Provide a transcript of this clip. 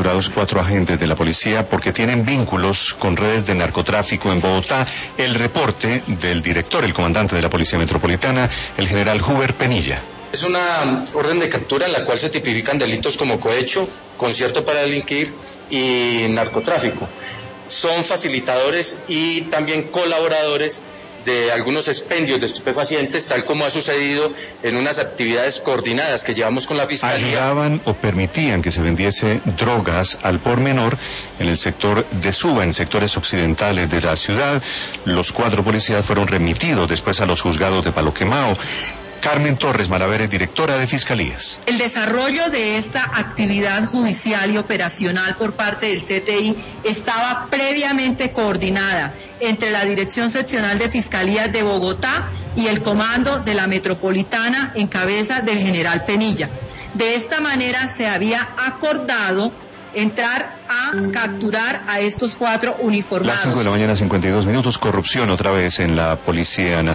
capturados 4 agentes de la policía porque tienen vínculos con redes de narcotráfico en Bogotá. El reporte del director, el comandante de la Policía Metropolitana, el general Huber Penilla. Es una orden de captura en la cual se tipifican delitos como cohecho, concierto para delinquir y narcotráfico. Son facilitadores y también colaboradores de algunos expendios de estupefacientes, tal como ha sucedido en unas actividades coordinadas que llevamos con la Fiscalía. Ayudaban o permitían que se vendiese drogas al por menor en el sector de Suba, en sectores occidentales de la ciudad. Los 4 policías fueron remitidos después a los juzgados de Palo Quemao. Carmen Torres Malaveres, directora de Fiscalías. El desarrollo de esta actividad judicial y operacional por parte del CTI estaba previamente coordinada entre la Dirección Seccional de Fiscalías de Bogotá y el Comando de la Metropolitana en cabeza del general Penilla. De esta manera se había acordado entrar a capturar a estos 4 uniformados. Las 5 de la mañana, 52 minutos. Corrupción otra vez en la Policía Nacional.